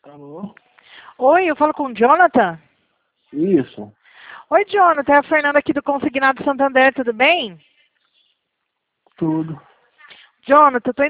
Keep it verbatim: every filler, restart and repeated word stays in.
Alô? Oi, eu falo com o Jonathan? Isso. Oi, Jonathan, é a Fernanda aqui do Consignado Santander, tudo bem? Tudo. Jonathan, eu tô